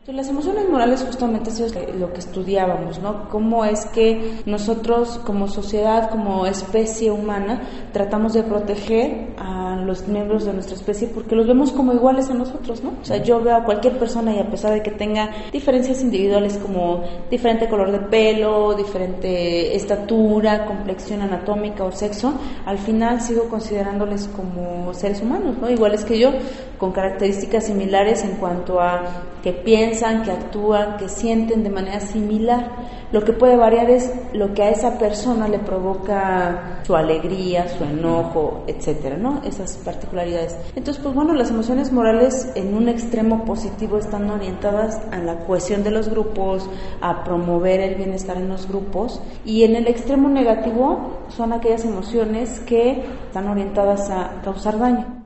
Las emociones morales justamente eso es lo que estudiábamos, ¿no? Cómo es que nosotros como sociedad, como especie humana, tratamos de proteger a los miembros de nuestra especie porque los vemos como iguales a nosotros, ¿no? O sea, yo veo a cualquier persona y a pesar de que tenga diferencias individuales como diferente color de pelo, diferente estatura, complexión anatómica o sexo, al final sigo considerándoles como seres humanos, ¿no? Iguales que yo, con características similares en cuanto a que piensan, que actúan, que sienten de manera similar. Lo que puede variar es lo que a esa persona le provoca su alegría, su enojo, etcétera, ¿no? Esas particularidades. Entonces, pues bueno, las emociones morales en un extremo positivo están orientadas a la cohesión de los grupos, a promover el bienestar en los grupos, y en el extremo negativo son aquellas emociones que están orientadas a causar daño.